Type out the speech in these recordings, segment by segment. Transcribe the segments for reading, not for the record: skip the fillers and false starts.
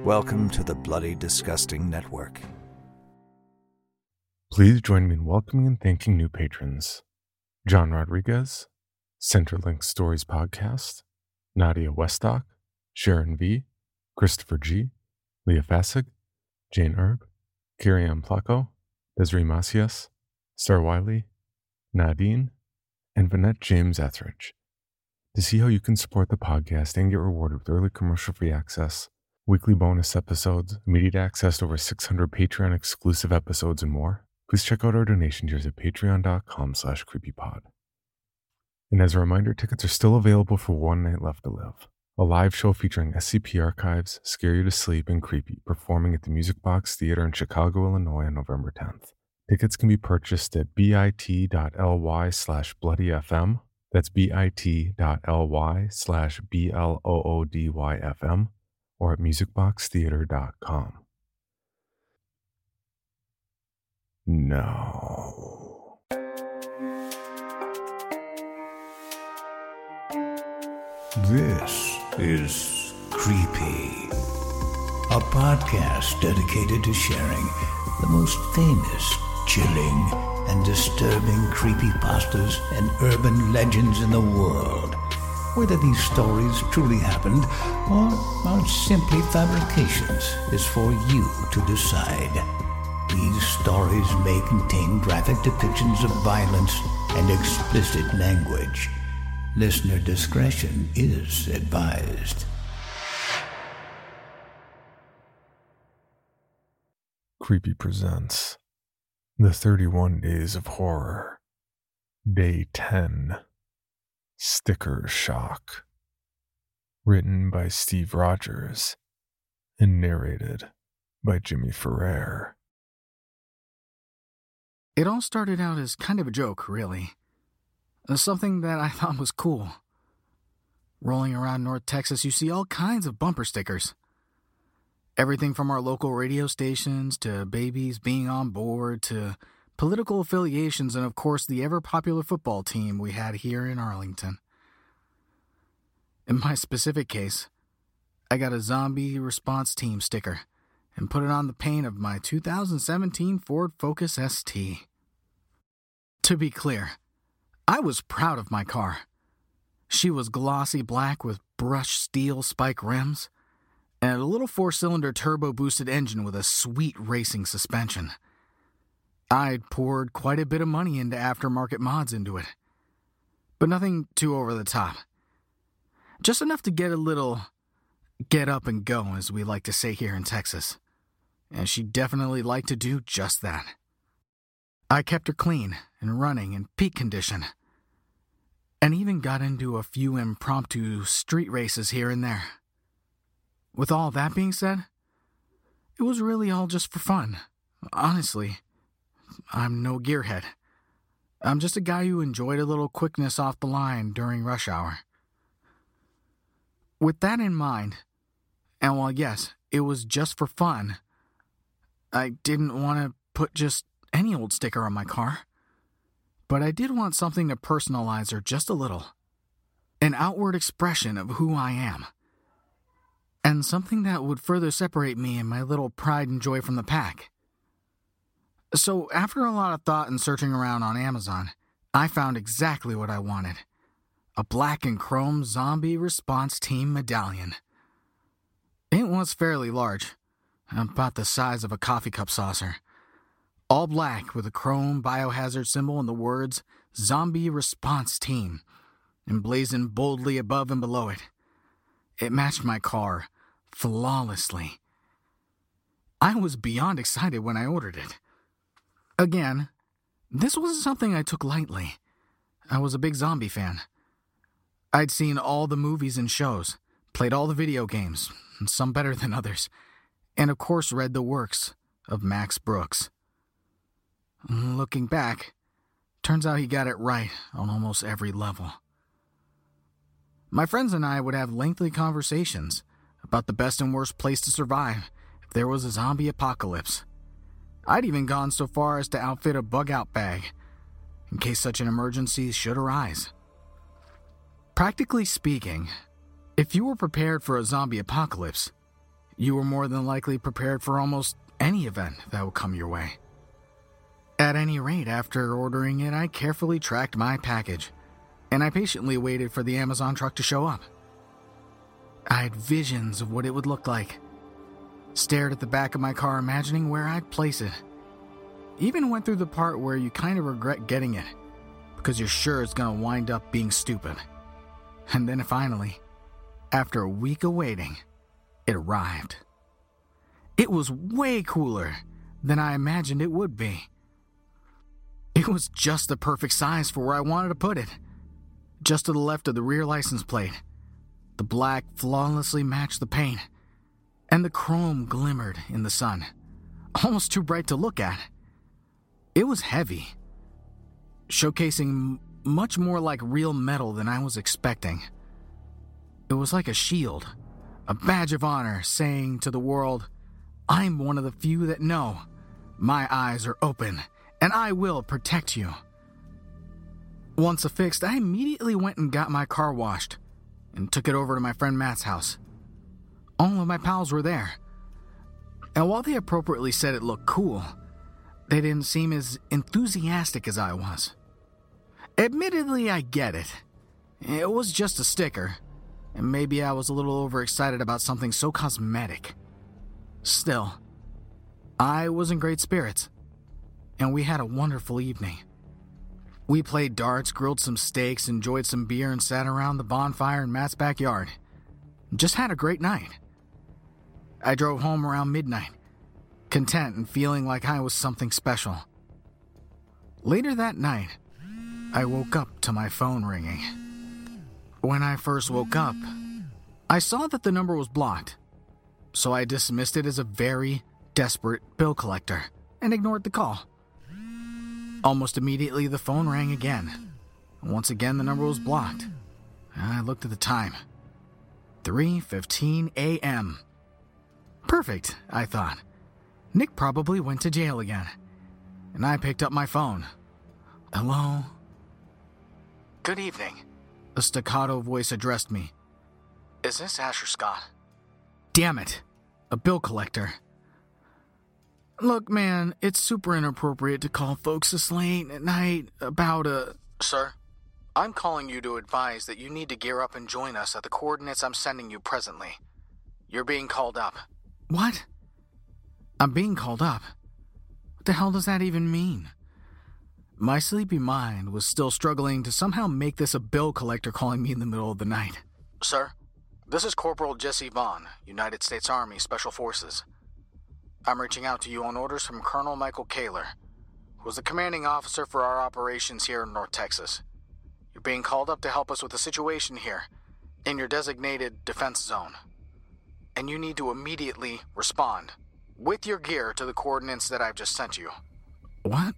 Welcome to the Bloody Disgusting Network. Please join me in welcoming and thanking new patrons. John Rodriguez, Centerlink Stories Podcast, Nadia Westock, Sharon V, Christopher G, Leah Fassig, Jane Erb, Carrie Ann Placo, Desiree Macias, Star Wiley, Nadine, and Vanette James Etheridge. To see how you can support the podcast and get rewarded with early commercial-free access, weekly bonus episodes, immediate access to over 600 Patreon exclusive episodes, and more, please check out our donation tiers at patreon.com/creepypod. And as a reminder, tickets are still available for One Night Left to Live, a live show featuring SCP Archives, Scare You to Sleep, and Creepy, performing at the Music Box Theater in Chicago, Illinois on November 10th. Tickets can be purchased at bit.ly/bloodyfm, that's bit.ly/BLOODYFM, or at musicboxtheater.com. No. This is Creepy, a podcast dedicated to sharing the most famous, chilling, and disturbing creepypastas and urban legends in the world. Whether these stories truly happened or are simply fabrications is for you to decide. These stories may contain graphic depictions of violence and explicit language. Listener discretion is advised. Creepy presents The 31 Days of Horror, Day 10, Sticker Shock. Written by Steve Rogers and narrated by Jimmy Ferrer. It all started out as kind of a joke, really. Something that I thought was cool. Rolling around North Texas, you see all kinds of bumper stickers. Everything from our local radio stations to babies being on board to political affiliations and, of course, the ever-popular football team we had here in Arlington. In my specific case, I got a zombie response team sticker and put it on the paint of my 2017 Ford Focus ST. To be clear, I was proud of my car. She was glossy black with brushed steel spike rims and a little 4-cylinder turbo-boosted engine with a sweet racing suspension. I'd poured quite a bit of money into aftermarket mods into it, but nothing too over the top. Just enough to get a little get up and go, as we like to say here in Texas. And she definitely liked to do just that. I kept her clean and running in peak condition, and even got into a few impromptu street races here and there. With all that being said, it was really all just for fun. Honestly, I'm no gearhead. I'm just a guy who enjoyed a little quickness off the line during rush hour. With that in mind, and while yes, it was just for fun, I didn't want to put just any old sticker on my car. But I did want something to personalize her just a little. An outward expression of who I am. And something that would further separate me and my little pride and joy from the pack. So after a lot of thought and searching around on Amazon, I found exactly what I wanted. A black and chrome zombie response team medallion. It was fairly large, about the size of a coffee cup saucer. All black with a chrome biohazard symbol and the words Zombie Response Team emblazoned boldly above and below it. It matched my car flawlessly. I was beyond excited when I ordered it. Again, this wasn't something I took lightly. I was a big zombie fan. I'd seen all the movies and shows, played all the video games, some better than others, and of course read the works of Max Brooks. Looking back, turns out he got it right on almost every level. My friends and I would have lengthy conversations about the best and worst place to survive if there was a zombie apocalypse. I'd even gone so far as to outfit a bug-out bag in case such an emergency should arise. Practically speaking, if you were prepared for a zombie apocalypse, you were more than likely prepared for almost any event that would come your way. At any rate, after ordering it, I carefully tracked my package, and I patiently waited for the Amazon truck to show up. I had visions of what it would look like. Stared at the back of my car, imagining where I'd place it. Even went through the part where you kind of regret getting it, because you're sure it's going to wind up being stupid. And then finally, after a week of waiting, it arrived. It was way cooler than I imagined it would be. It was just the perfect size for where I wanted to put it. Just to the left of the rear license plate. The black flawlessly matched the paint, and the chrome glimmered in the sun, almost too bright to look at. It was heavy, showcasing much more like real metal than I was expecting. It was like a shield, a badge of honor saying to the world, I'm one of the few that know. My eyes are open, and I will protect you. Once affixed, I immediately went and got my car washed and took it over to my friend Matt's house. All of my pals were there. And while they appropriately said it looked cool, they didn't seem as enthusiastic as I was. Admittedly, I get it. It was just a sticker, and maybe I was a little overexcited about something so cosmetic. Still, I was in great spirits, and we had a wonderful evening. We played darts, grilled some steaks, enjoyed some beer, and sat around the bonfire in Matt's backyard. Just had a great night. I drove home around midnight, content and feeling like I was something special. Later that night, I woke up to my phone ringing. When I first woke up, I saw that the number was blocked, so I dismissed it as a very desperate bill collector and ignored the call. Almost immediately, the phone rang again. Once again, the number was blocked. I looked at the time. 3:15 a.m. Perfect, I thought. Nick probably went to jail again. And I picked up my phone. Hello? Good evening. A staccato voice addressed me. Is this Asher Scott? Damn it. A bill collector. Look, man, it's super inappropriate to call folks this late at night about a... Sir, I'm calling you to advise that you need to gear up and join us at the coordinates I'm sending you presently. You're being called up. What? I'm being called up? What the hell does that even mean? My sleepy mind was still struggling to somehow make this a bill collector calling me in the middle of the night. Sir, this is Corporal Jesse Vaughn, United States Army Special Forces. I'm reaching out to you on orders from Colonel Michael Kaler, who is the commanding officer for our operations here in North Texas. You're being called up to help us with the situation here, in your designated defense zone. And you need to immediately respond, with your gear, to the coordinates that I've just sent you. What?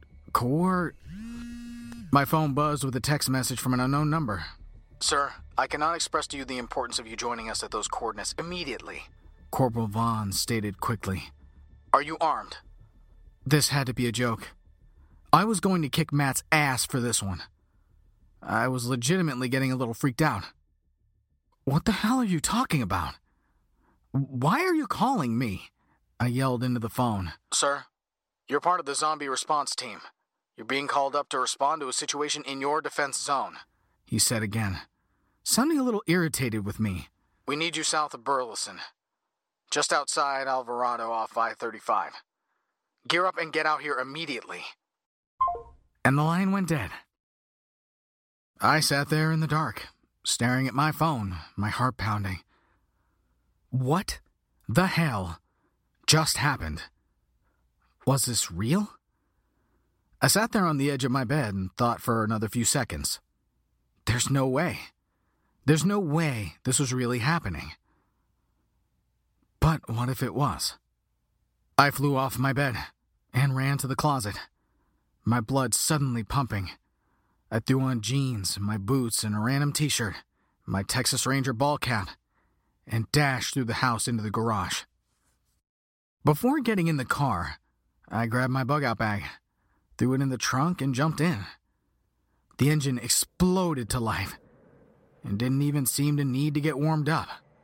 My phone buzzed with a text message from an unknown number. Sir, I cannot express to you the importance of you joining us at those coordinates immediately, Corporal Vaughn stated quickly. Are you armed? This had to be a joke. I was going to kick Matt's ass for this one. I was legitimately getting a little freaked out. What the hell are you talking about? Why are you calling me? I yelled into the phone. Sir, you're part of the zombie response team. You're being called up to respond to a situation in your defense zone, he said again, sounding a little irritated with me. We need you south of Burleson, just outside Alvarado off I-35. Gear up and get out here immediately. And the line went dead. I sat there in the dark, staring at my phone, my heart pounding. What the hell just happened? Was this real? I sat there on the edge of my bed and thought for another few seconds. There's no way. There's no way this was really happening. But what if it was? I flew off my bed and ran to the closet, my blood suddenly pumping. I threw on jeans, my boots, and a random t-shirt, my Texas Ranger ball cap, and dashed through the house into the garage. Before getting in the car, I grabbed my bug-out bag, threw it in the trunk, and jumped in. The engine exploded to life and didn't even seem to need to get warmed up.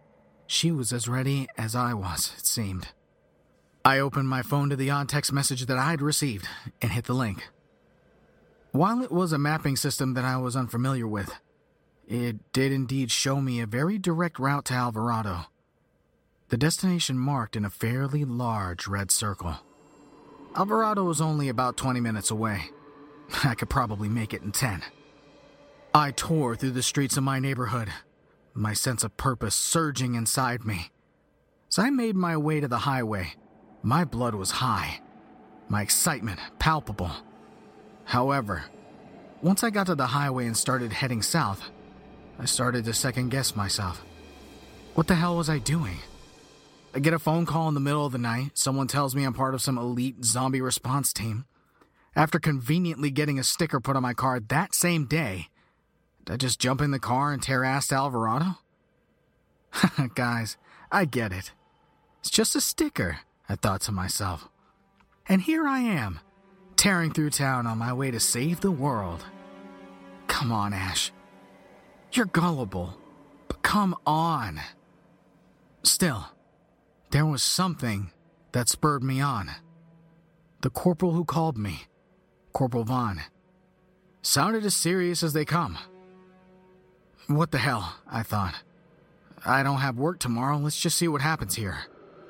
She was as ready as I was, it seemed. I opened my phone to the odd text message that I'd received and hit the link. While it was a mapping system that I was unfamiliar with, it did indeed show me a very direct route to Alvarado. The destination marked in a fairly large red circle. Alvarado was only about 20 minutes away. I could probably make it in 10. I tore through the streets of my neighborhood, my sense of purpose surging inside me. As I made my way to the highway, my blood was high, my excitement palpable. However, once I got to the highway and started heading south, I started to second-guess myself. What the hell was I doing? I get a phone call in the middle of the night. Someone tells me I'm part of some elite zombie response team. After conveniently getting a sticker put on my car that same day, did I just jump in the car and tear ass to Alvarado? Guys, I get it. It's just a sticker, I thought to myself. And here I am, tearing through town on my way to save the world. Come on, Ash. You're gullible, but come on. Still, there was something that spurred me on. The corporal who called me, Corporal Vaughn, sounded as serious as they come. What the hell, I thought. I don't have work tomorrow, let's just see what happens here.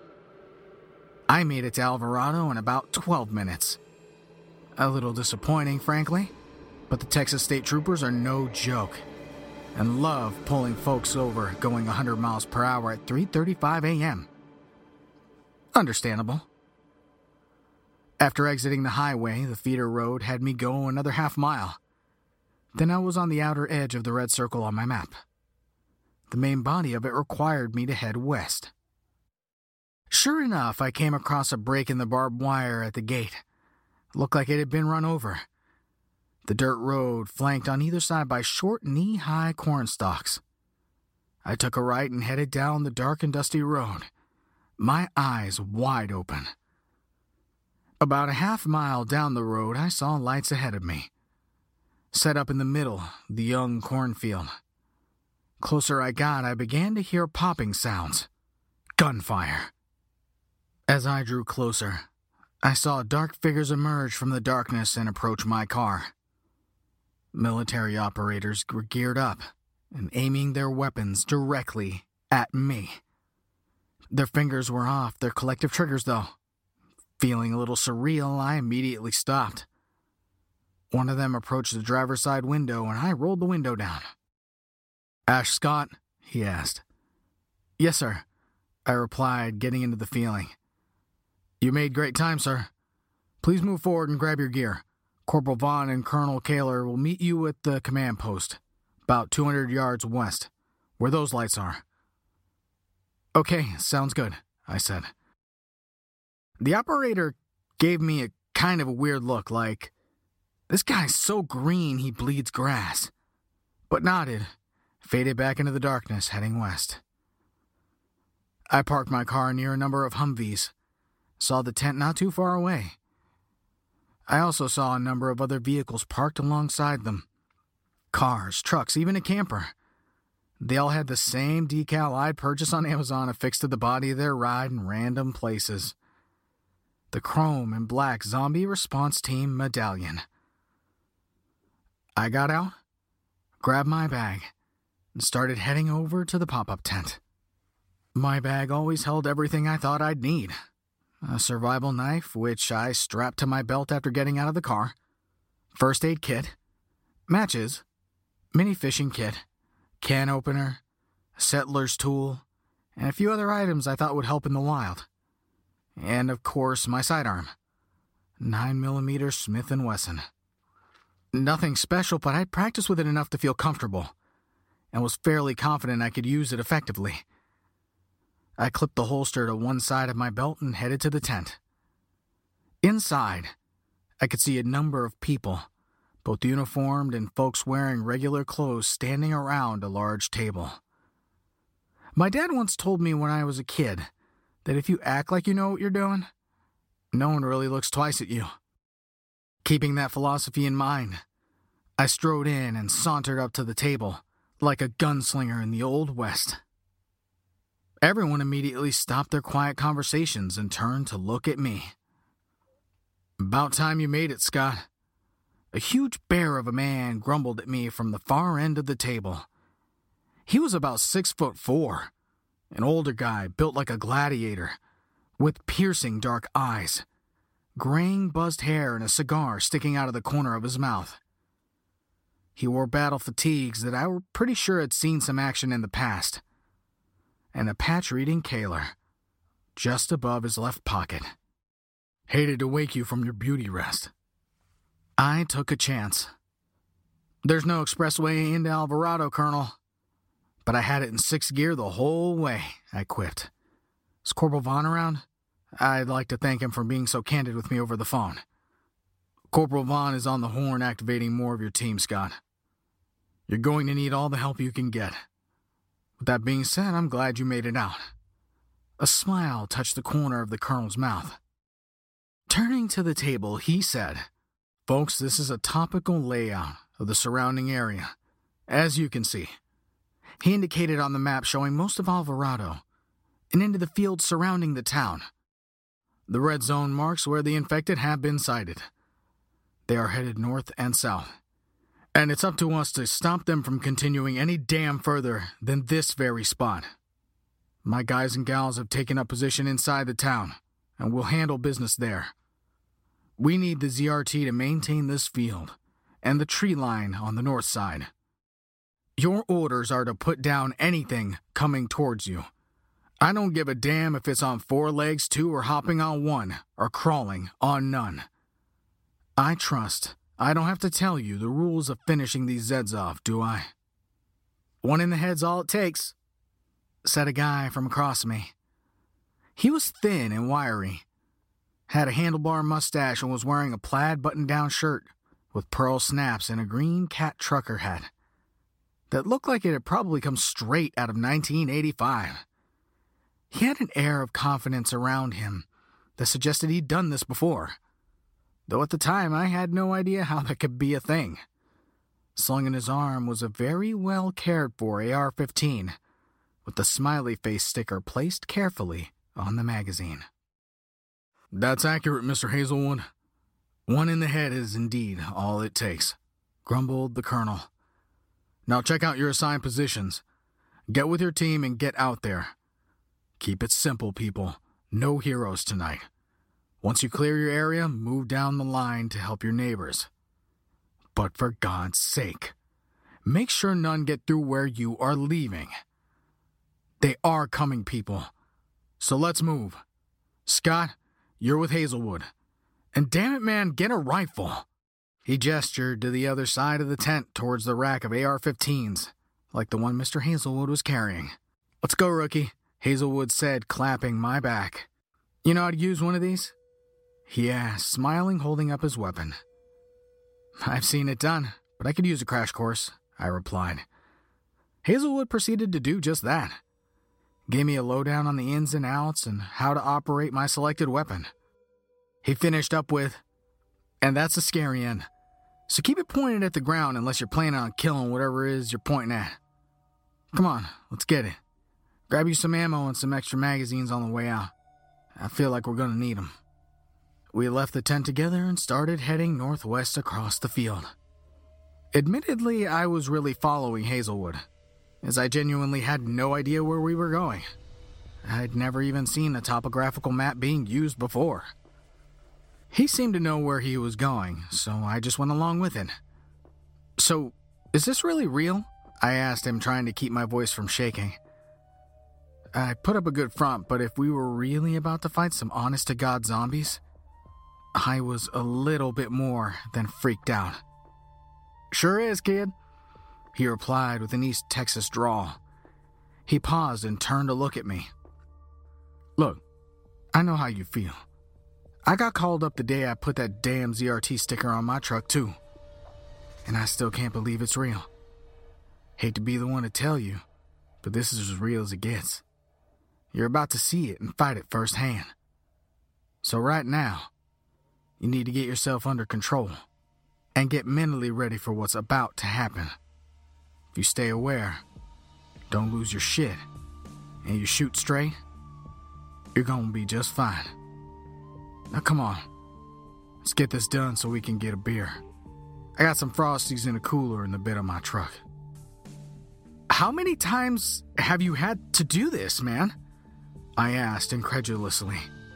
I made it to Alvarado in about 12 minutes. A little disappointing, frankly, but the Texas State Troopers are no joke and love pulling folks over going 100 miles per hour at 3:35 a.m. Understandable. After exiting the highway, the feeder road had me go another half mile. Then I was on the outer edge of the red circle on my map. The main body of it required me to head west. Sure enough, I came across a break in the barbed wire at the gate. It looked like it had been run over. The dirt road flanked on either side by short, knee-high corn stalks. I took a right and headed down the dark and dusty road, my eyes wide open. About a half mile down the road, I saw lights ahead of me. Set up in the middle, the young cornfield. Closer I got, I began to hear popping sounds. Gunfire. As I drew closer, I saw dark figures emerge from the darkness and approach my car. Military operators were geared up and aiming their weapons directly at me. Their fingers were off their collective triggers, though. Feeling a little surreal, I immediately stopped. One of them approached the driver's side window, and I rolled the window down. "Ash Scott?" he asked. "Yes, sir," I replied, getting into the feeling. "You made great time, sir. Please move forward and grab your gear. Corporal Vaughn and Colonel Kaler will meet you at the command post, about 200 yards west, where those lights are." "Okay, sounds good," I said. The operator gave me a kind of a weird look, like, this guy's so green he bleeds grass, but nodded, faded back into the darkness, heading west. I parked my car near a number of Humvees, saw the tent not too far away. I also saw a number of other vehicles parked alongside them. Cars, trucks, even a camper. They all had the same decal I'd purchased on Amazon affixed to the body of their ride in random places. The chrome and black Zombie Response Team medallion. I got out, grabbed my bag, and started heading over to the pop-up tent. My bag always held everything I thought I'd need. A survival knife, which I strapped to my belt after getting out of the car, first aid kit, matches, mini fishing kit, can opener, a settler's tool, and a few other items I thought would help in the wild. And, of course, my sidearm, 9mm Smith & Wesson. Nothing special, but I'd practiced with it enough to feel comfortable, and was fairly confident I could use it effectively. I clipped the holster to one side of my belt and headed to the tent. Inside, I could see a number of people, both uniformed and folks wearing regular clothes, standing around a large table. My dad once told me when I was a kid that if you act like you know what you're doing, no one really looks twice at you. Keeping that philosophy in mind, I strode in and sauntered up to the table like a gunslinger in the Old West. Everyone immediately stopped their quiet conversations and turned to look at me. "About time you made it, Scott." A huge bear of a man grumbled at me from the far end of the table. He was about 6'4", an older guy built like a gladiator, with piercing dark eyes, graying buzzed hair and a cigar sticking out of the corner of his mouth. He wore battle fatigues that I were pretty sure had seen some action in the past, and a patch-reading Kaler just above his left pocket. "Hated to wake you from your beauty rest." I took a chance. "There's no expressway into Alvarado, Colonel." "But I had it in 6th gear the whole way," I quipped. "Is Corporal Vaughn around? I'd like to thank him for being so candid with me over the phone." "Corporal Vaughn is on the horn activating more of your team, Scott. You're going to need all the help you can get. With that being said, I'm glad you made it out." A smile touched the corner of the Colonel's mouth. Turning to the table, he said, "Folks, this is a topical layout of the surrounding area. As you can see." He indicated on the map showing most of Alvarado and into the fields surrounding the town. The red zone marks where the infected have been sighted. They are headed north and south, and it's up to us to stop them from continuing any damn further than this very spot. My guys and gals have taken up position inside the town, and we'll handle business there. We need the ZRT to maintain this field and the tree line on the north side. Your orders are to put down anything coming towards you. I don't give a damn if it's on 4 legs, 2, or hopping on 1, or crawling on none. I trust I don't have to tell you the rules of finishing these Zeds off, do I?" "1 in the head's all it takes," said a guy from across me. He was thin and wiry, had a handlebar mustache, and was wearing a plaid button-down shirt with pearl snaps and a green cat trucker hat that looked like it had probably come straight out of 1985. He had an air of confidence around him that suggested he'd done this before, though at the time I had no idea how that could be a thing. Slung in his arm was a very well cared-for AR-15 with the smiley face sticker placed carefully on the magazine. "That's accurate, Mr. Hazelwood. 1 in the head is indeed all it takes," grumbled the Colonel. "Now check out your assigned positions. Get with your team and get out there. Keep it simple, people. No heroes tonight. Once you clear your area, move down the line to help your neighbors. But for God's sake, make sure none get through where you are leaving. They are coming, people. So let's move. Scott, you're with Hazelwood. And damn it, man, get a rifle." He gestured to the other side of the tent towards the rack of AR-15s, like the one Mr. Hazelwood was carrying. "Let's go, rookie," Hazelwood said, clapping my back. "You know how to use one of these?" he asked, smiling, holding up his weapon. "I've seen it done, but I could use a crash course," I replied. Hazelwood proceeded to do just that. Gave me a lowdown on the ins and outs and how to operate my selected weapon. He finished up with, "And that's the scary end. So keep it pointed at the ground unless you're planning on killing whatever it is you're pointing at. Come on, let's get it. Grab you some ammo and some extra magazines on the way out. I feel like we're going to need them." We left the tent together and started heading northwest across the field. Admittedly, I was really following Hazelwood, as I genuinely had no idea where we were going. I'd never even seen a topographical map being used before. He seemed to know where he was going, so I just went along with it. "So, is this really real?" I asked him, trying to keep my voice from shaking. I put up a good front, but if we were really about to fight some honest-to-God zombies, I was a little bit more than freaked out. "Sure is, kid," he replied with an East Texas drawl. He paused and turned to look at me. "Look, I know how you feel. I got called up the day I put that damn ZRT sticker on my truck, too. And I still can't believe it's real. Hate to be the one to tell you, but this is as real as it gets. You're about to see it and fight it firsthand. So right now, you need to get yourself under control and get mentally ready for what's about to happen. If you stay aware, don't lose your shit, and you shoot straight, you're gonna be just fine. Now come on, let's get this done so we can get a beer. I got some Frosties in a cooler in the bed of my truck. How many times have you had to do this, man? I asked incredulously.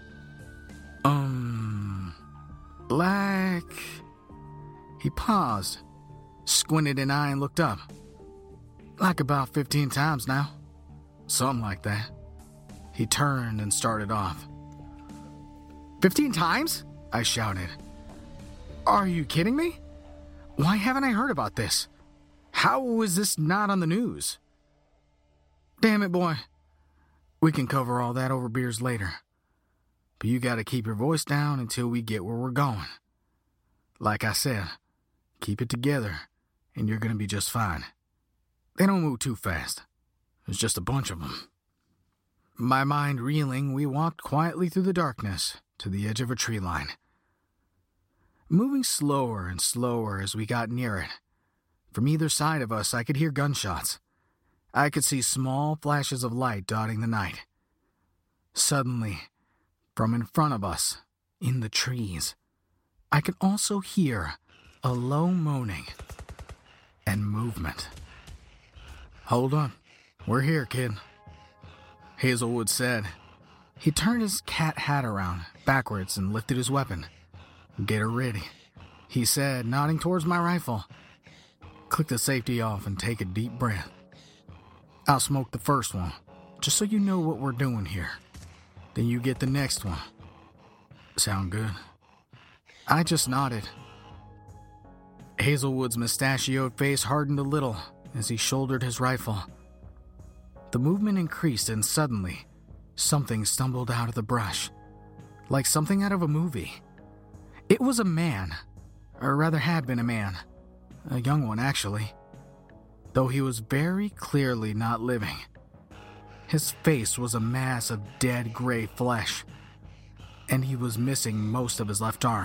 Like... He paused, squinted an eye and looked up. Like about 15 times now. Something like that. He turned and started off. 15 times? I shouted. Are you kidding me? Why haven't I heard about this? How is this not on the news? Damn it, boy. We can cover all that over beers later. But you gotta keep your voice down until we get where we're going. Like I said, keep it together and you're gonna be just fine. They don't move too fast. There's just a bunch of them. My mind reeling, we walked quietly through the darkness to the edge of a tree line. Moving slower and slower as we got near it. From either side of us, I could hear gunshots. I could see small flashes of light dotting the night. Suddenly, from in front of us, in the trees, I could also hear a low moaning and movement. Hold on. We're here, kid, Hazelwood said. He turned his cat hat around backwards and lifted his weapon. Get her ready, he said, nodding towards my rifle. Click the safety off and take a deep breath. I'll smoke the first one, just so you know what we're doing here. Then you get the next one. Sound good? I just nodded. Hazelwood's mustachioed face hardened a little as he shouldered his rifle. The movement increased and suddenly, something stumbled out of the brush, like something out of a movie. It was a man, or rather had been a man, a young one actually, though he was very clearly not living. His face was a mass of dead gray flesh, and he was missing most of his left arm.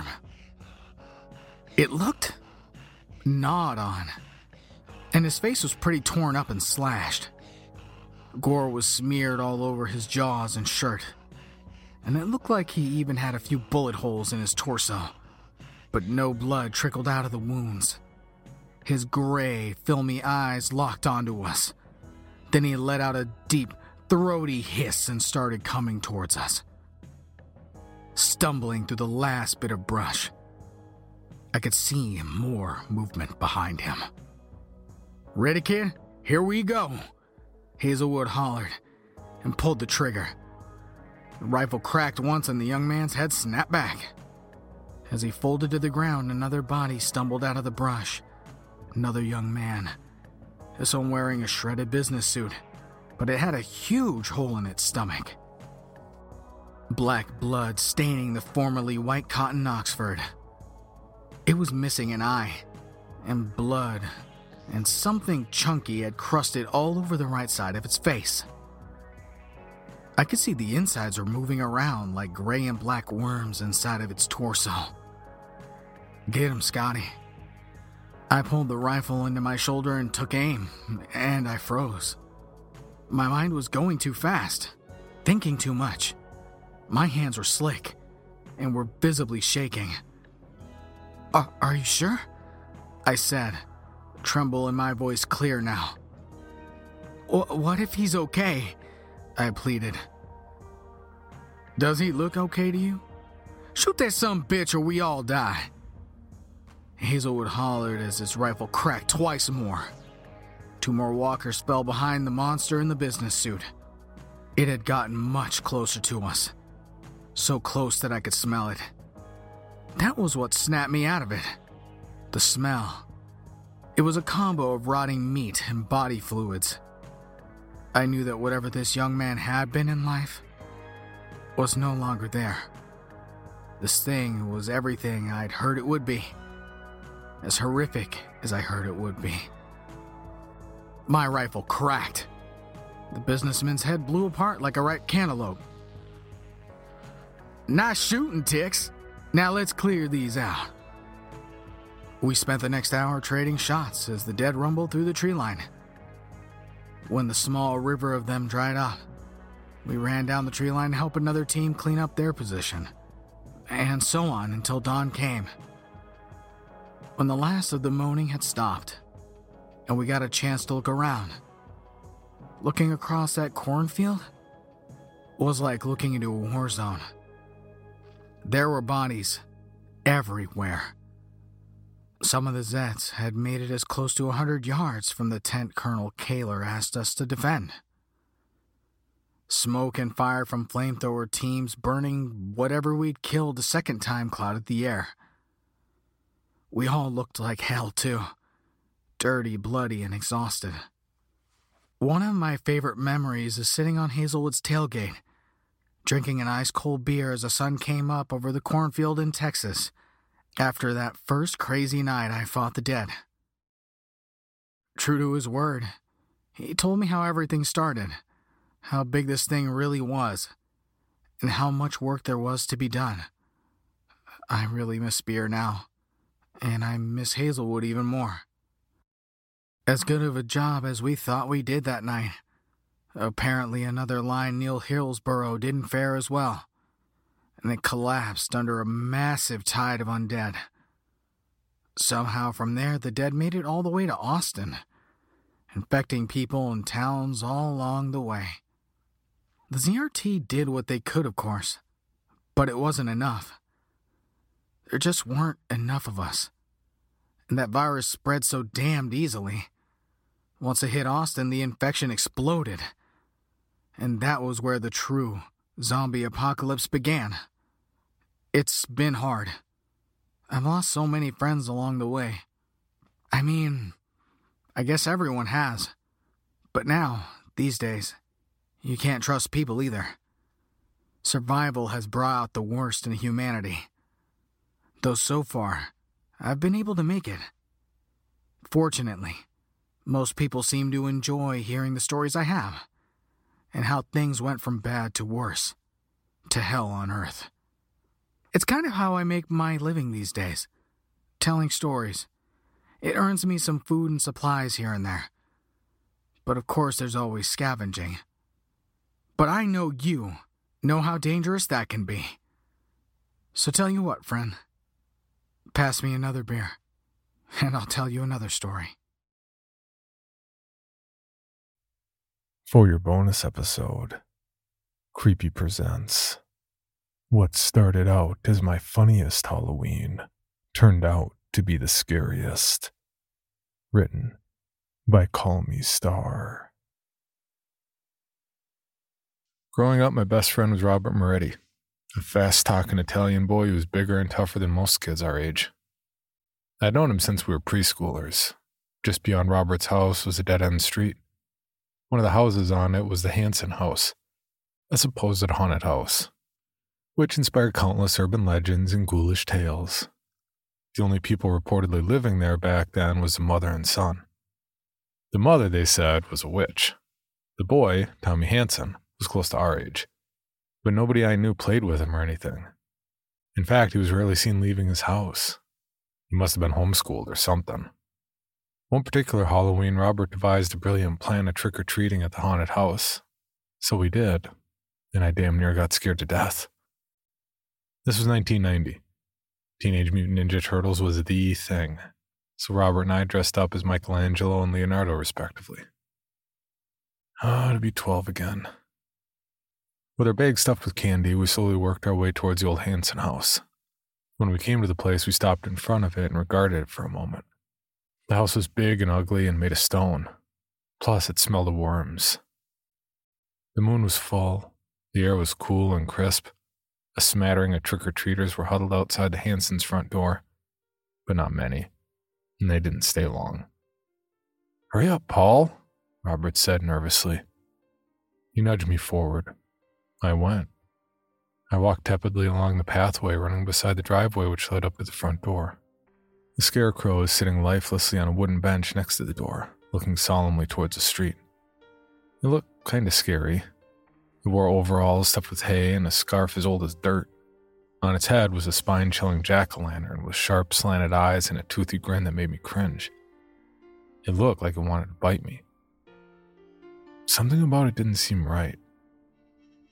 It looked gnawed on, and his face was pretty torn up and slashed. Gore was smeared all over his jaws and shirt, and it looked like he even had a few bullet holes in his torso, but no blood trickled out of the wounds. His gray, filmy eyes locked onto us. Then he let out a deep, throaty hiss and started coming towards us. Stumbling through the last bit of brush, I could see more movement behind him. Ready, kid? Here we go, Hazelwood hollered and pulled the trigger. The rifle cracked once and the young man's head snapped back. As he folded to the ground, another body stumbled out of the brush. Another young man. This one wearing a shredded business suit, but it had a huge hole in its stomach. Black blood staining the formerly white cotton Oxford. It was missing an eye, and blood, and something chunky had crusted all over the right side of its face. I could see the insides were moving around like gray and black worms inside of its torso. Get him, Scotty. I pulled the rifle into my shoulder and took aim, and I froze. My mind was going too fast, thinking too much. My hands were slick, and were visibly shaking. Are you sure? I said, tremble in my voice clear now. What if he's okay? I pleaded. Does he look okay to you? Shoot that sumbitch or we all die. Hazelwood hollered as his rifle cracked twice more. 2 more walkers fell behind the monster in the business suit. It had gotten much closer to us. So close that I could smell it. That was what snapped me out of it. The smell. It was a combo of rotting meat and body fluids. I knew that whatever this young man had been in life was no longer there. This thing was everything I'd heard it would be. As horrific as I heard it would be. My rifle cracked. The businessman's head blew apart like a ripe cantaloupe. Nice shooting, Tix. Now let's clear these out. We spent the next hour trading shots as the dead rumbled through the tree line. When the small river of them dried up, We ran down the tree line to help another team clean up their position, and so on until dawn came. When the last of the moaning had stopped, and we got a chance to look around, looking across that cornfield was like looking into a war zone. There were bodies everywhere. Some of the Zets had made it as close to 100 yards from the tent Colonel Kaler asked us to defend. Smoke and fire from flamethrower teams burning whatever we'd killed the second time clouded the air. We all looked like hell, too. Dirty, bloody, and exhausted. One of my favorite memories is sitting on Hazelwood's tailgate, drinking an ice-cold beer as the sun came up over the cornfield in Texas after that first crazy night I fought the dead. True to his word, he told me how everything started, how big this thing really was, and how much work there was to be done. I really miss beer now, and I miss Hazelwood even more. As good of a job as we thought we did that night. Apparently another line Neil Hillsborough didn't fare as well, and it collapsed under a massive tide of undead. Somehow from there, the dead made it all the way to Austin, infecting people and towns all along the way. The ZRT did what they could, of course, but it wasn't enough. There just weren't enough of us, and that virus spread so damned easily. Once it hit Austin, the infection exploded, and that was where the true zombie apocalypse began. It's been hard. I've lost so many friends along the way. I mean, I guess everyone has. But now, these days, you can't trust people either. Survival has brought out the worst in humanity. Though so far, I've been able to make it. Fortunately, most people seem to enjoy hearing the stories I have, and how things went from bad to worse, to hell on earth. It's kind of how I make my living these days, telling stories. It earns me some food and supplies here and there. But of course there's always scavenging. But I know you know how dangerous that can be. So tell you what, friend. Pass me another beer, and I'll tell you another story. For your bonus episode, Creepy presents What Started Out as My Funniest Halloween Turned Out to Be the Scariest. Written by Call Me Star. Growing up, my best friend was Robert Moretti, a fast-talking Italian boy who was bigger and tougher than most kids our age. I'd known him since we were preschoolers. Just beyond Robert's house was a dead-end street. One of the houses on it was the Hansen house, a supposed haunted house, which inspired countless urban legends and ghoulish tales. The only people reportedly living there back then was the mother and son. The mother, they said, was a witch. The boy, Tommy Hansen, was close to our age, but nobody I knew played with him or anything. In fact, he was rarely seen leaving his house. He must have been homeschooled or something. One particular Halloween, Robert devised a brilliant plan of trick-or-treating at the haunted house. So we did, and I damn near got scared to death. This was 1990. Teenage Mutant Ninja Turtles was the thing, so Robert and I dressed up as Michelangelo and Leonardo, respectively. To be 12 again. With our bags stuffed with candy, we slowly worked our way towards the old Hansen house. When we came to the place, we stopped in front of it and regarded it for a moment. The house was big and ugly and made of stone. Plus, it smelled of worms. The moon was full. The air was cool and crisp. A smattering of trick-or-treaters were huddled outside the Hansens' front door, but not many, and they didn't stay long. "Hurry up, Paul," Robert said nervously. He nudged me forward. I went. I walked tepidly along the pathway running beside the driveway which led up to the front door. The scarecrow was sitting lifelessly on a wooden bench next to the door, looking solemnly towards the street. It looked kind of scary. It wore overalls stuffed with hay and a scarf as old as dirt. On its head was a spine-chilling jack-o'-lantern with sharp, slanted eyes and a toothy grin that made me cringe. It looked like it wanted to bite me. Something about it didn't seem right.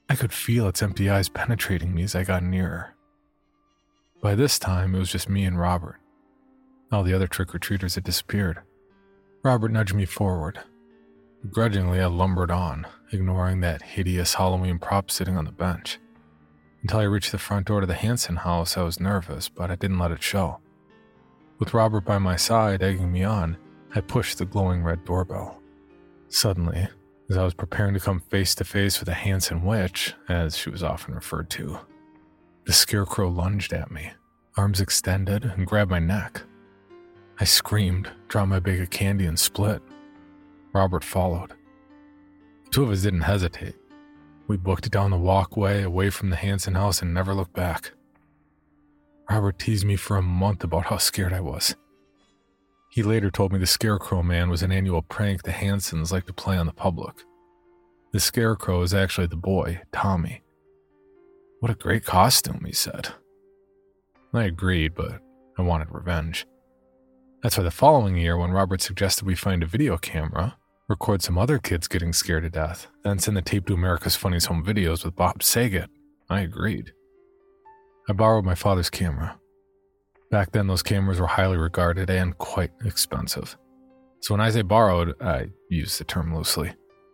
I could feel its empty eyes penetrating me as I got nearer. By this time, it was just me and Robert. All the other trick-or-treaters had disappeared. Robert nudged me forward. Begrudgingly, I lumbered on, ignoring that hideous Halloween prop sitting on the bench. Until I reached the front door to the Hansen house, I was nervous, but I didn't let it show. With Robert by my side, egging me on, I pushed the glowing red doorbell. Suddenly, as I was preparing to come face to face with the Hansen witch, as she was often referred to, the scarecrow lunged at me, arms extended, and grabbed my neck. I screamed, dropped my bag of candy, and split. Robert followed. The two of us didn't hesitate. We booked down the walkway away from the Hansen house and never looked back. Robert teased me for a month about how scared I was. He later told me the Scarecrow Man was an annual prank the Hansens liked to play on the public. The Scarecrow is actually the boy, Tommy. What a great costume, he said. I agreed, but I wanted revenge. That's why the following year, when Robert suggested we find a video camera, record some other kids getting scared to death, then send the tape to America's Funniest Home Videos with Bob Saget, I agreed. I borrowed my father's camera. Back then, those cameras were highly regarded and quite expensive. So when I say borrowed, I use the term loosely.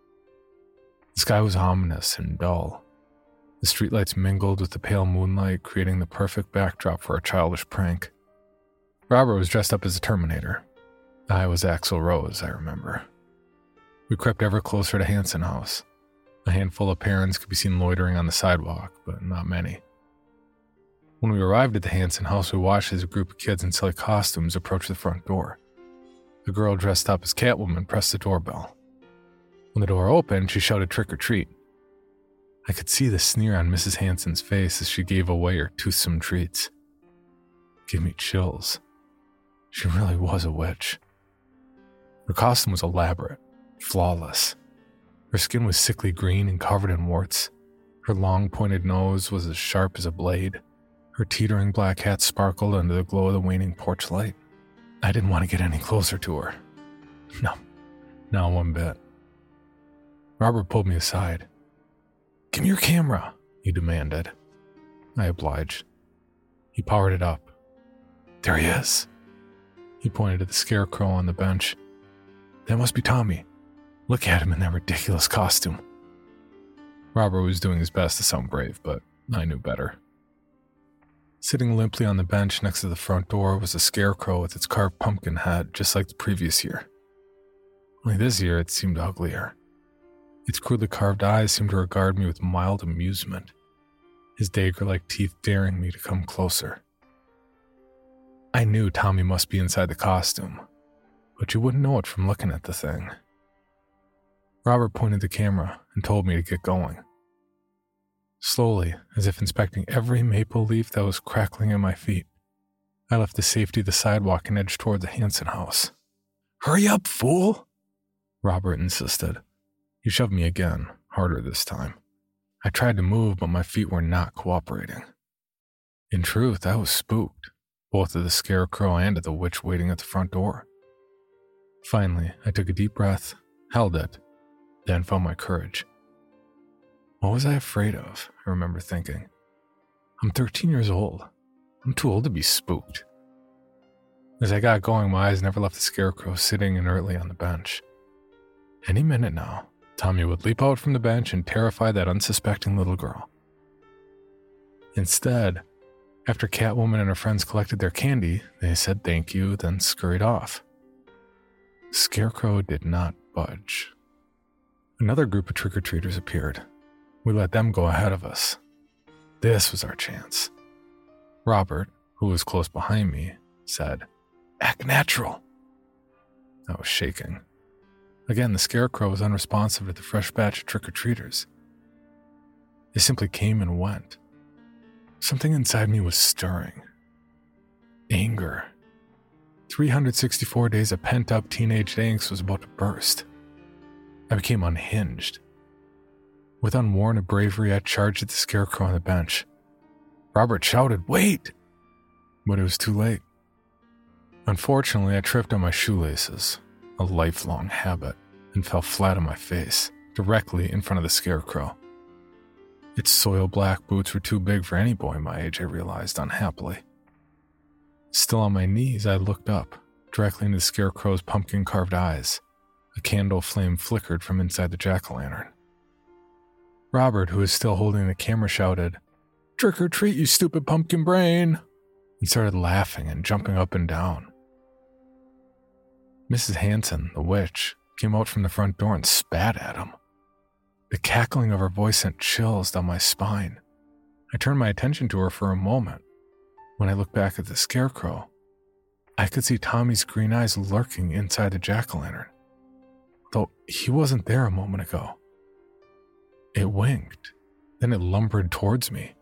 The sky was ominous and dull. The streetlights mingled with the pale moonlight, creating the perfect backdrop for a childish prank. Robert was dressed up as a Terminator. I was Axl Rose, I remember. We crept ever closer to Hansen House. A handful of parents could be seen loitering on the sidewalk, but not many. When we arrived at the Hansen house, we watched as a group of kids in silly costumes approached the front door. The girl dressed up as Catwoman pressed the doorbell. When the door opened, she shouted trick or treat. I could see the sneer on Mrs. Hansen's face as she gave away her toothsome treats. It gave me chills. She really was a witch. Her costume was elaborate, flawless. Her skin was sickly green and covered in warts. Her long pointed nose was as sharp as a blade. Her teetering black hat sparkled under the glow of the waning porch light. I didn't want to get any closer to her. No, not one bit. Robert pulled me aside. "Give me your camera," he demanded. I obliged. He powered it up. "There he is." He pointed at the Scarecrow on the bench. "That must be Tommy. Look at him in that ridiculous costume." Robert was doing his best to sound brave, but I knew better. Sitting limply on the bench next to the front door was a scarecrow with its carved pumpkin head, just like the previous year. Only this year it seemed uglier. Its crudely carved eyes seemed to regard me with mild amusement, his dagger-like teeth daring me to come closer. I knew Tommy must be inside the costume, but you wouldn't know it from looking at the thing. Robert pointed the camera and told me to get going. Slowly, as if inspecting every maple leaf that was crackling at my feet, I left the safety of the sidewalk and edged toward the Hansen house. "Hurry up, fool!" Robert insisted. He shoved me again, harder this time. I tried to move, but my feet were not cooperating. In truth, I was spooked, both of the Scarecrow and of the witch waiting at the front door. Finally, I took a deep breath, held it, then found my courage. What was I afraid of? I remember thinking. I'm 13 years old. I'm too old to be spooked. As I got going, my eyes never left the Scarecrow sitting inertly on the bench. Any minute now, Tommy would leap out from the bench and terrify that unsuspecting little girl. Instead, after Catwoman and her friends collected their candy, they said thank you, then scurried off. The Scarecrow did not budge. Another group of trick-or-treaters appeared. We let them go ahead of us. This was our chance. Robert, who was close behind me, said, "Act natural." I was shaking. Again, the Scarecrow was unresponsive to the fresh batch of trick-or-treaters. They simply came and went. Something inside me was stirring. Anger. 364 days of pent-up teenage angst was about to burst. I became unhinged. With unwarranted bravery, I charged at the Scarecrow on the bench. Robert shouted, "Wait!" But it was too late. Unfortunately, I tripped on my shoelaces, a lifelong habit, and fell flat on my face, directly in front of the Scarecrow. Its soil black boots were too big for any boy my age, I realized unhappily. Still on my knees, I looked up, directly into the scarecrow's pumpkin-carved eyes. A candle flame flickered from inside the jack-o'-lantern. Robert, who was still holding the camera, shouted, "Trick or treat, you stupid pumpkin brain!" and started laughing and jumping up and down. Mrs. Hanson, the witch, came out from the front door and spat at him. The cackling of her voice sent chills down my spine. I turned my attention to her for a moment. When I looked back at the scarecrow, I could see Tommy's green eyes lurking inside the jack-o'-lantern, though he wasn't there a moment ago. It winked, then it lumbered towards me.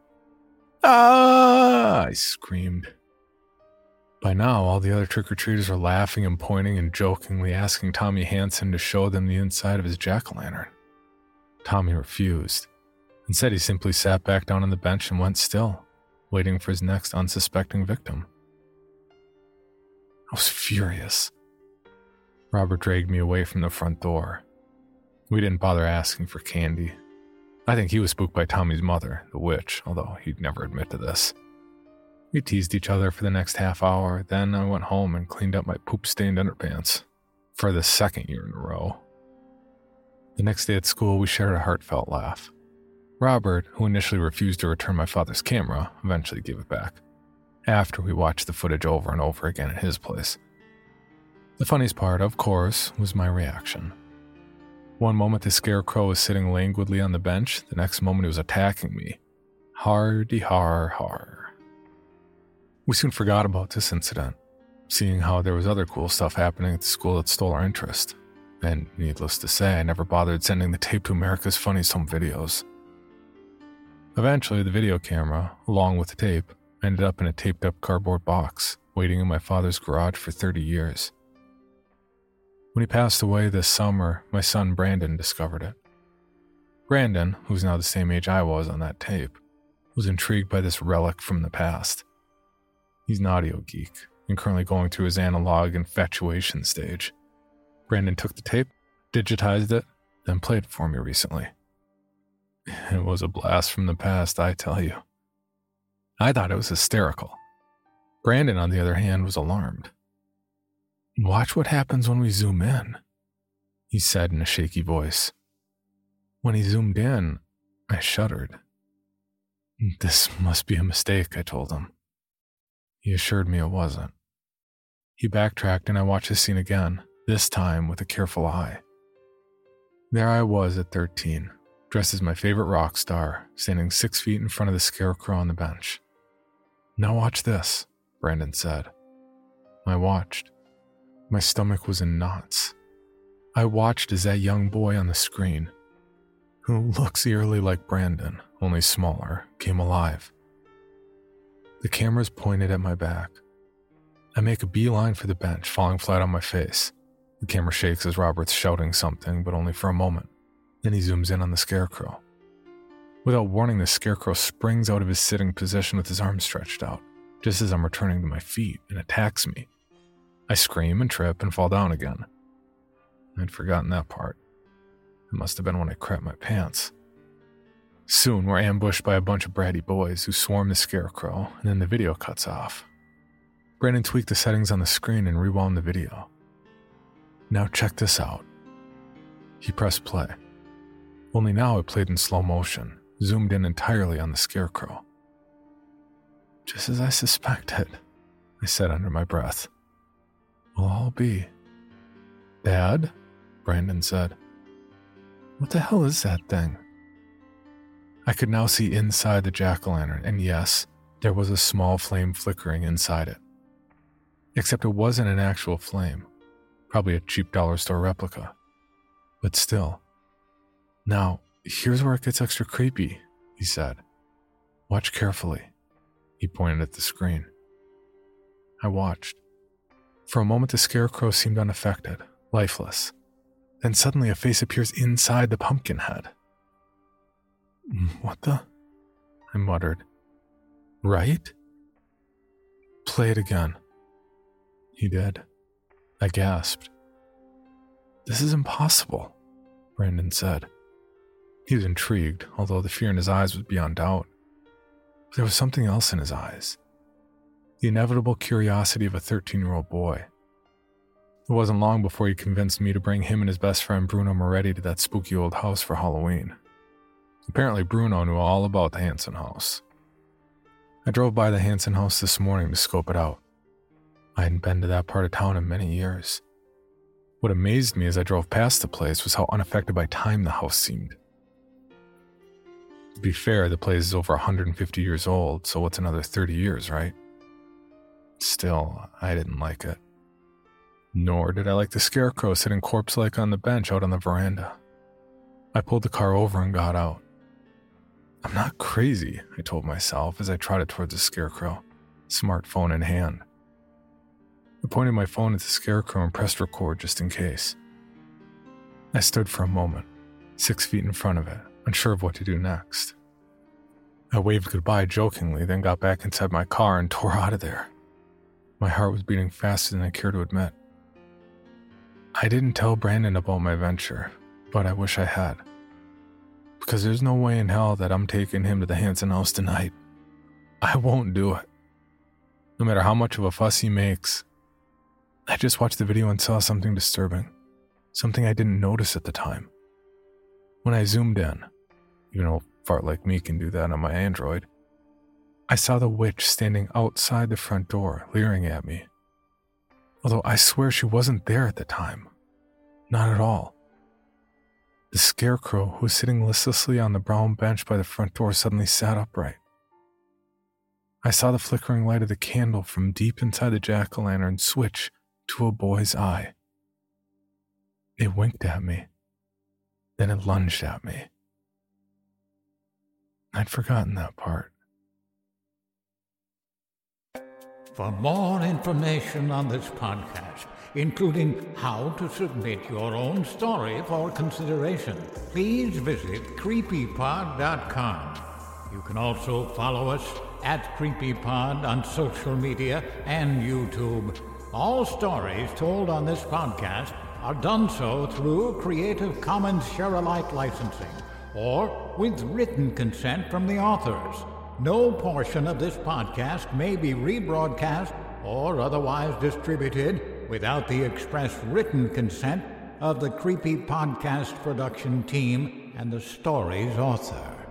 "Ah!" I screamed. By now, all the other trick-or-treaters were laughing and pointing and jokingly asking Tommy Hanson to show them the inside of his jack-o'-lantern. Tommy refused. Instead, he simply sat back down on the bench and went still, waiting for his next unsuspecting victim. I was furious. Robert dragged me away from the front door. We didn't bother asking for candy. I think he was spooked by Tommy's mother, the witch, although he'd never admit to this. We teased each other for the next half hour, then I went home and cleaned up my poop-stained underpants for the second year in a row. The next day at school, we shared a heartfelt laugh. Robert, who initially refused to return my father's camera, eventually gave it back, after we watched the footage over and over again at his place. The funniest part, of course, was my reaction. One moment the scarecrow was sitting languidly on the bench, the next moment it was attacking me. Har-de-har-har. We soon forgot about this incident, seeing how there was other cool stuff happening at the school that stole our interest. And needless to say, I never bothered sending the tape to America's Funniest Home Videos. Eventually, the video camera, along with the tape, ended up in a taped-up cardboard box, waiting in my father's garage for 30 years. When he passed away this summer, my son Brandon discovered it. Brandon, who's now the same age I was on that tape, was intrigued by this relic from the past. He's an audio geek and currently going through his analog infatuation stage. Brandon took the tape, digitized it, then played it for me recently. It was a blast from the past, I tell you. I thought it was hysterical. Brandon, on the other hand, was alarmed. "Watch what happens when we zoom in," he said in a shaky voice. When he zoomed in, I shuddered. "This must be a mistake," I told him. He assured me it wasn't. He backtracked and I watched the scene again, this time with a careful eye. There I was at 13, dressed as my favorite rock star, standing 6 feet in front of the scarecrow on the bench. "Now watch this," Brandon said. I watched. My stomach was in knots. I watched as that young boy on the screen, who looks eerily like Brandon, only smaller, came alive. The camera's pointed at my back. I make a beeline for the bench, falling flat on my face. The camera shakes as Robert's shouting something, but only for a moment. Then he zooms in on the scarecrow. Without warning, the scarecrow springs out of his sitting position with his arms stretched out, just as I'm returning to my feet, and attacks me. I scream and trip and fall down again. I'd forgotten that part. It must have been when I crapped my pants. Soon, we're ambushed by a bunch of bratty boys who swarm the scarecrow, and then the video cuts off. Brandon tweaked the settings on the screen and rewound the video. "Now check this out." He pressed play. Only now it played in slow motion, zoomed in entirely on the scarecrow. "Just as I suspected," I said under my breath. "We'll all be." "Dad?" Brandon said. "What the hell is that thing?" I could now see inside the jack-o'-lantern, and yes, there was a small flame flickering inside it. Except it wasn't an actual flame, probably a cheap dollar store replica. But still. "Now, here's where it gets extra creepy," he said. "Watch carefully." He pointed at the screen. I watched. For a moment the scarecrow seemed unaffected, lifeless. Then suddenly a face appears inside the pumpkin head. "What the?" I muttered. "Right?" "Play it again." He did. I gasped. "This is impossible," Brandon said. He was intrigued, although the fear in his eyes was beyond doubt. But there was something else in his eyes. The inevitable curiosity of a 13-year-old boy. It wasn't long before he convinced me to bring him and his best friend Bruno Moretti to that spooky old house for Halloween. Apparently Bruno knew all about the Hansen house. I drove by the Hansen house this morning to scope it out. I hadn't been to that part of town in many years. What amazed me as I drove past the place was how unaffected by time the house seemed. To be fair, the place is over 150 years old, so what's another 30 years, right? Still, I didn't like it. Nor did I like the scarecrow sitting corpse-like on the bench out on the veranda. I pulled the car over and got out. I'm not crazy, I told myself as I trotted towards the scarecrow, smartphone in hand. I pointed my phone at the scarecrow and pressed record just in case. I stood for a moment, 6 feet in front of it, unsure of what to do next. I waved goodbye jokingly, then got back inside my car and tore out of there. My heart was beating faster than I cared to admit. I didn't tell Brandon about my venture, but I wish I had. Because there's no way in hell that I'm taking him to the Hansen house tonight. I won't do it. No matter how much of a fuss he makes. I just watched the video and saw something disturbing. Something I didn't notice at the time. When I zoomed in, even though a fart like me can do that on my Android, I saw the witch standing outside the front door, leering at me. Although I swear she wasn't there at the time. Not at all. The scarecrow, who was sitting listlessly on the brown bench by the front door, suddenly sat upright. I saw the flickering light of the candle from deep inside the jack-o'-lantern switch to a boy's eye. It winked at me. Then it lunged at me. I'd forgotten that part. For more information on this podcast, including how to submit your own story for consideration, please visit creepypod.com. You can also follow us at CreepyPod on social media and YouTube. All stories told on this podcast are done so through Creative Commons Share-alike licensing or with written consent from the authors. No portion of this podcast may be rebroadcast or otherwise distributed without the express written consent of the Creepy Podcast production team and the story's author.